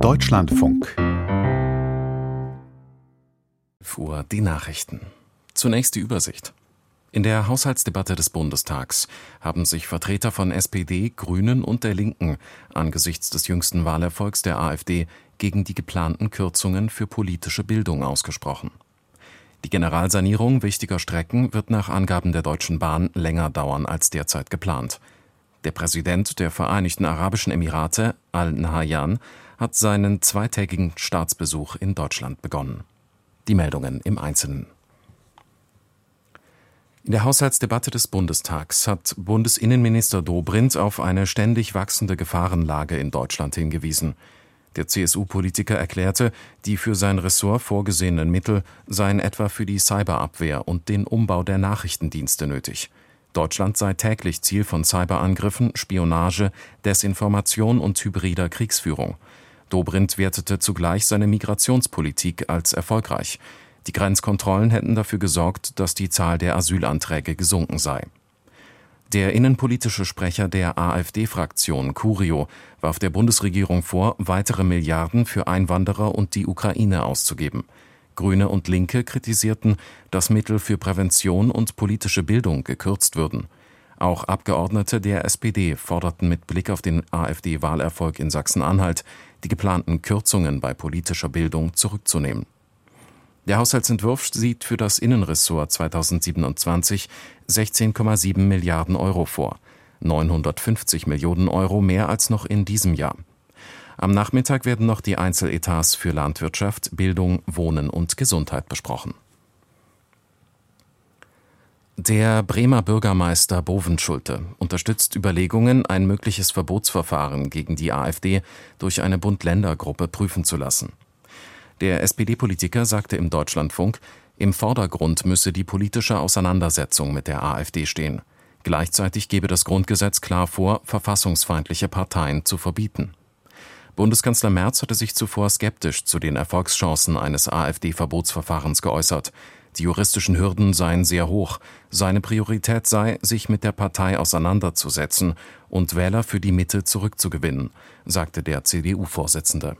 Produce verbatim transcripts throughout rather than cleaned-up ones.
Deutschlandfunk. elf Uhr die Nachrichten. Zunächst die Übersicht. In der Haushaltsdebatte des Bundestags haben sich Vertreter von S P D, Grünen und der Linken angesichts des jüngsten Wahlerfolgs der AfD gegen die geplanten Kürzungen für politische Bildung ausgesprochen. Die Generalsanierung wichtiger Strecken wird nach Angaben der Deutschen Bahn länger dauern als derzeit geplant. Der Präsident der Vereinigten Arabischen Emirate, Al-Nahyan, hat seinen zweitägigen Staatsbesuch in Deutschland begonnen. Die Meldungen im Einzelnen. In der Haushaltsdebatte des Bundestags hat Bundesinnenminister Dobrindt auf eine ständig wachsende Gefahrenlage in Deutschland hingewiesen. Der C S U-Politiker erklärte, die für sein Ressort vorgesehenen Mittel seien etwa für die Cyberabwehr und den Umbau der Nachrichtendienste nötig. Deutschland sei täglich Ziel von Cyberangriffen, Spionage, Desinformation und hybrider Kriegsführung. Dobrindt wertete zugleich seine Migrationspolitik als erfolgreich. Die Grenzkontrollen hätten dafür gesorgt, dass die Zahl der Asylanträge gesunken sei. Der innenpolitische Sprecher der AfD-Fraktion, Curio, warf der Bundesregierung vor, weitere Milliarden für Einwanderer und die Ukraine auszugeben. Grüne und Linke kritisierten, dass Mittel für Prävention und politische Bildung gekürzt würden. Auch Abgeordnete der S P D forderten mit Blick auf den AfD-Wahlerfolg in Sachsen-Anhalt, die geplanten Kürzungen bei politischer Bildung zurückzunehmen. Der Haushaltsentwurf sieht für das Innenressort zweitausendsiebenundzwanzig sechzehn Komma sieben Milliarden Euro vor, neunhundertfünfzig Millionen Euro mehr als noch in diesem Jahr. Am Nachmittag werden noch die Einzeletats für Landwirtschaft, Bildung, Wohnen und Gesundheit besprochen. Der Bremer Bürgermeister Bovenschulte unterstützt Überlegungen, ein mögliches Verbotsverfahren gegen die AfD durch eine Bund-Länder-Gruppe prüfen zu lassen. Der S P D-Politiker sagte im Deutschlandfunk, im Vordergrund müsse die politische Auseinandersetzung mit der AfD stehen. Gleichzeitig gebe das Grundgesetz klar vor, verfassungsfeindliche Parteien zu verbieten. Bundeskanzler Merz hatte sich zuvor skeptisch zu den Erfolgschancen eines AfD-Verbotsverfahrens geäußert. Die juristischen Hürden seien sehr hoch. Seine Priorität sei, sich mit der Partei auseinanderzusetzen und Wähler für die Mitte zurückzugewinnen, sagte der C D U-Vorsitzende.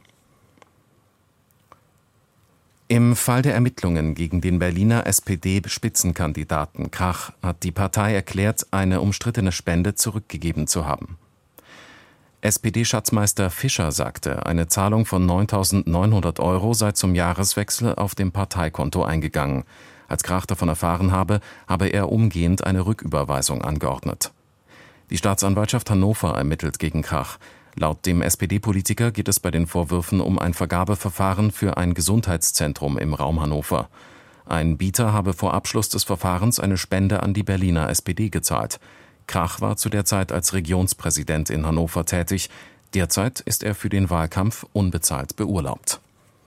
Im Fall der Ermittlungen gegen den Berliner S P D-Spitzenkandidaten Krach hat die Partei erklärt, eine umstrittene Spende zurückgegeben zu haben. S P D-Schatzmeister Fischer sagte, eine Zahlung von neuntausendneunhundert Euro sei zum Jahreswechsel auf dem Parteikonto eingegangen. Als Krach davon erfahren habe, habe er umgehend eine Rücküberweisung angeordnet. Die Staatsanwaltschaft Hannover ermittelt gegen Krach. Laut dem S P D-Politiker geht es bei den Vorwürfen um ein Vergabeverfahren für ein Gesundheitszentrum im Raum Hannover. Ein Bieter habe vor Abschluss des Verfahrens eine Spende an die Berliner S P D gezahlt. Krach war zu der Zeit als Regionspräsident in Hannover tätig. Derzeit ist er für den Wahlkampf unbezahlt beurlaubt.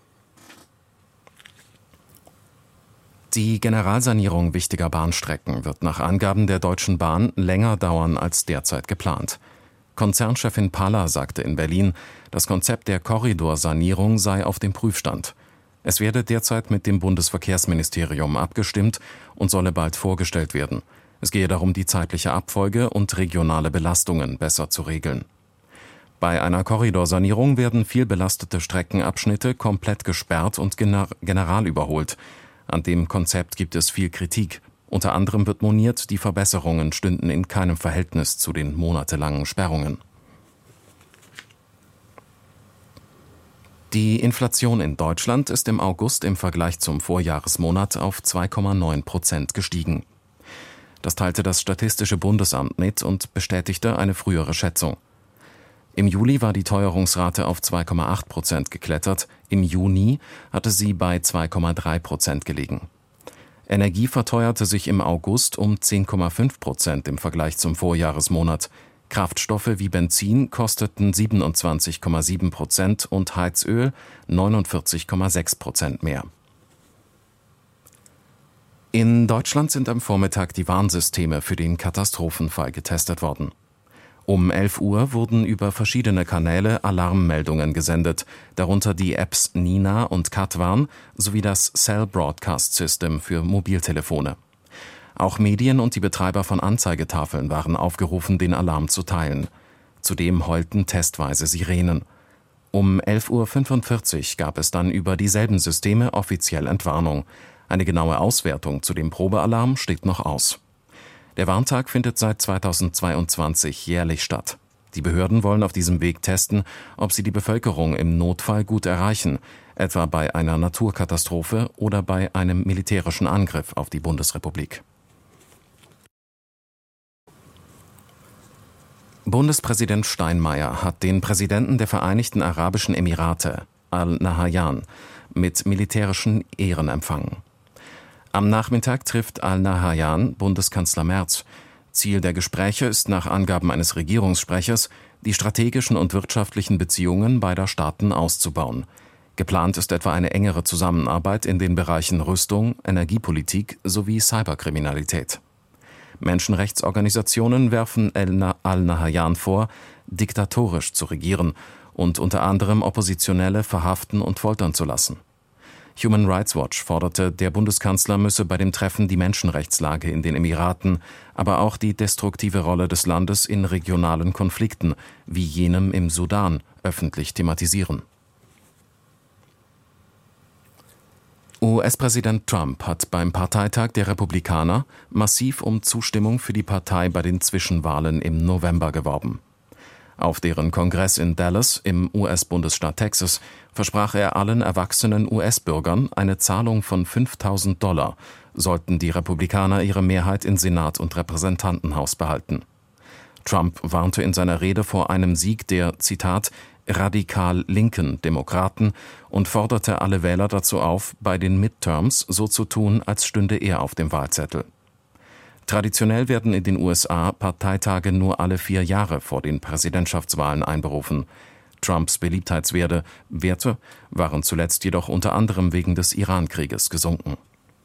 Die Generalsanierung wichtiger Bahnstrecken wird nach Angaben der Deutschen Bahn länger dauern als derzeit geplant. Konzernchefin Paller sagte in Berlin, das Konzept der Korridorsanierung sei auf dem Prüfstand. Es werde derzeit mit dem Bundesverkehrsministerium abgestimmt und solle bald vorgestellt werden. Es gehe darum, die zeitliche Abfolge und regionale Belastungen besser zu regeln. Bei einer Korridorsanierung werden viel belastete Streckenabschnitte komplett gesperrt und gener- general überholt. An dem Konzept gibt es viel Kritik. Unter anderem wird moniert, die Verbesserungen stünden in keinem Verhältnis zu den monatelangen Sperrungen. Die Inflation in Deutschland ist im August im Vergleich zum Vorjahresmonat auf zwei Komma neun Prozent gestiegen. Das teilte das Statistische Bundesamt mit und bestätigte eine frühere Schätzung. Im Juli war die Teuerungsrate auf zwei Komma acht Prozent geklettert, im Juni hatte sie bei zwei Komma drei Prozent gelegen. Energie verteuerte sich im August um zehn Komma fünf Prozent im Vergleich zum Vorjahresmonat. Kraftstoffe wie Benzin kosteten siebenundzwanzig Komma sieben Prozent und Heizöl neunundvierzig Komma sechs Prozent mehr. In Deutschland sind am Vormittag die Warnsysteme für den Katastrophenfall getestet worden. Um elf Uhr wurden über verschiedene Kanäle Alarmmeldungen gesendet, darunter die Apps Nina und Katwarn sowie das Cell Broadcast System für Mobiltelefone. Auch Medien und die Betreiber von Anzeigetafeln waren aufgerufen, den Alarm zu teilen. Zudem heulten testweise Sirenen. Um elf Uhr fünfundvierzig gab es dann über dieselben Systeme offiziell Entwarnung. Eine genaue Auswertung zu dem Probealarm steht noch aus. Der Warntag findet seit zweitausendzweiundzwanzig jährlich statt. Die Behörden wollen auf diesem Weg testen, ob sie die Bevölkerung im Notfall gut erreichen, etwa bei einer Naturkatastrophe oder bei einem militärischen Angriff auf die Bundesrepublik. Bundespräsident Steinmeier hat den Präsidenten der Vereinigten Arabischen Emirate, Al-Nahyan, mit militärischen Ehren empfangen. Am Nachmittag trifft Al-Nahyan Bundeskanzler Merz. Ziel der Gespräche ist nach Angaben eines Regierungssprechers, die strategischen und wirtschaftlichen Beziehungen beider Staaten auszubauen. Geplant ist etwa eine engere Zusammenarbeit in den Bereichen Rüstung, Energiepolitik sowie Cyberkriminalität. Menschenrechtsorganisationen werfen Al-Nahyan vor, diktatorisch zu regieren und unter anderem Oppositionelle verhaften und foltern zu lassen. Human Rights Watch forderte, der Bundeskanzler müsse bei dem Treffen die Menschenrechtslage in den Emiraten, aber auch die destruktive Rolle des Landes in regionalen Konflikten, wie jenem im Sudan, öffentlich thematisieren. U S-Präsident Trump hat beim Parteitag der Republikaner massiv um Zustimmung für die Partei bei den Zwischenwahlen im November geworben. Auf deren Kongress in Dallas im U S-Bundesstaat Texas versprach er allen erwachsenen U S-Bürgern eine Zahlung von fünftausend Dollar, sollten die Republikaner ihre Mehrheit in Senat und Repräsentantenhaus behalten. Trump warnte in seiner Rede vor einem Sieg der, Zitat, radikal linken Demokraten und forderte alle Wähler dazu auf, bei den Midterms so zu tun, als stünde er auf dem Wahlzettel. Traditionell werden in den U S A Parteitage nur alle vier Jahre vor den Präsidentschaftswahlen einberufen. Trumps Beliebtheitswerte Werte waren zuletzt jedoch unter anderem wegen des Iran-Krieges gesunken.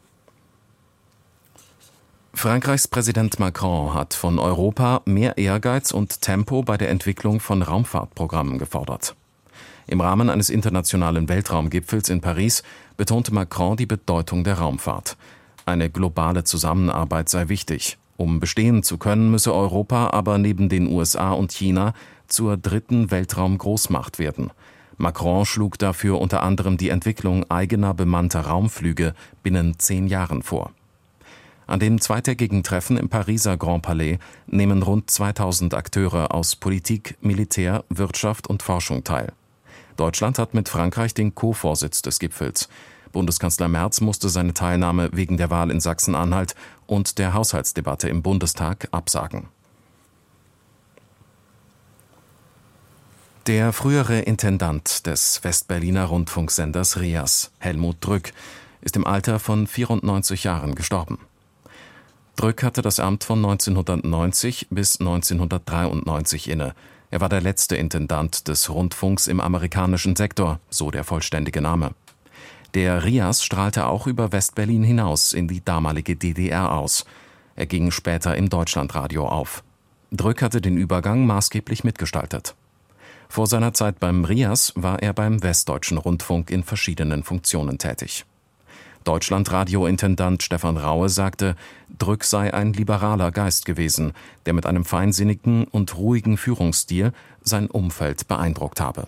Frankreichs Präsident Macron hat von Europa mehr Ehrgeiz und Tempo bei der Entwicklung von Raumfahrtprogrammen gefordert. Im Rahmen eines internationalen Weltraumgipfels in Paris betonte Macron die Bedeutung der Raumfahrt. Eine globale Zusammenarbeit sei wichtig. Um bestehen zu können, müsse Europa aber neben den U S A und China zur dritten Weltraumgroßmacht werden. Macron schlug dafür unter anderem die Entwicklung eigener bemannter Raumflüge binnen zehn Jahren vor. An dem zweitägigen Treffen im Pariser Grand Palais nehmen rund zweitausend Akteure aus Politik, Militär, Wirtschaft und Forschung teil. Deutschland hat mit Frankreich den Co-Vorsitz des Gipfels. Bundeskanzler Merz musste seine Teilnahme wegen der Wahl in Sachsen-Anhalt und der Haushaltsdebatte im Bundestag absagen. Der frühere Intendant des Westberliner Rundfunksenders R I A S, Helmut Drück, ist im Alter von vierundneunzig Jahren gestorben. Drück hatte das Amt von neunzehnhundertneunzig bis neunzehnhundertdreiundneunzig inne. Er war der letzte Intendant des Rundfunks im amerikanischen Sektor, so der vollständige Name. Der R I A S strahlte auch über Westberlin hinaus in die damalige D D R aus. Er ging später im Deutschlandradio auf. Drück hatte den Übergang maßgeblich mitgestaltet. Vor seiner Zeit beim R I A S war er beim Westdeutschen Rundfunk in verschiedenen Funktionen tätig. Deutschlandradio-Intendant Stefan Raue sagte, Drück sei ein liberaler Geist gewesen, der mit einem feinsinnigen und ruhigen Führungsstil sein Umfeld beeindruckt habe.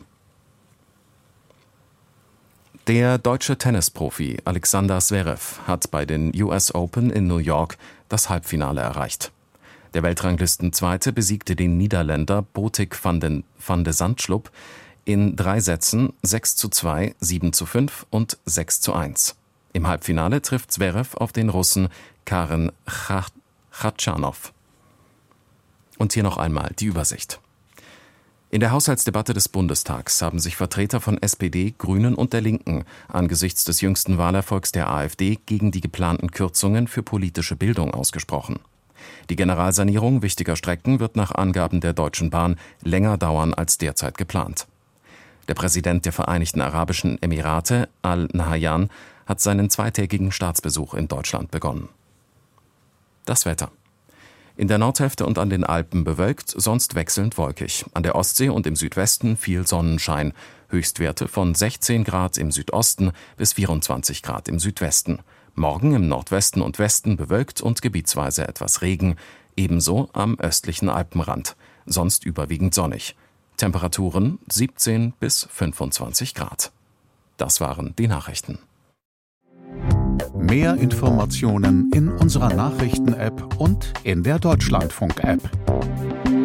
Der deutsche Tennisprofi Alexander Zverev hat bei den U S Open in New York das Halbfinale erreicht. Der Weltranglistenzweite besiegte den Niederländer Botic van, den, van de Zandschulp in drei Sätzen sechs zu zwei, sieben zu fünf und sechs zu eins. Im Halbfinale trifft Zverev auf den Russen Karen Khachanov. Und hier noch einmal die Übersicht. In der Haushaltsdebatte des Bundestags haben sich Vertreter von S P D, Grünen und der Linken angesichts des jüngsten Wahlerfolgs der AfD gegen die geplanten Kürzungen für politische Bildung ausgesprochen. Die Generalsanierung wichtiger Strecken wird nach Angaben der Deutschen Bahn länger dauern als derzeit geplant. Der Präsident der Vereinigten Arabischen Emirate, Al-Nahyan, hat seinen zweitägigen Staatsbesuch in Deutschland begonnen. Das Wetter. In der Nordhälfte und an den Alpen bewölkt, sonst wechselnd wolkig. An der Ostsee und im Südwesten viel Sonnenschein. Höchstwerte von sechzehn Grad im Südosten bis vierundzwanzig Grad im Südwesten. Morgen im Nordwesten und Westen bewölkt und gebietsweise etwas Regen. Ebenso am östlichen Alpenrand. Sonst überwiegend sonnig. Temperaturen siebzehn bis fünfundzwanzig Grad. Das waren die Nachrichten. Mehr Informationen in unserer Nachrichten-App und in der Deutschlandfunk-App.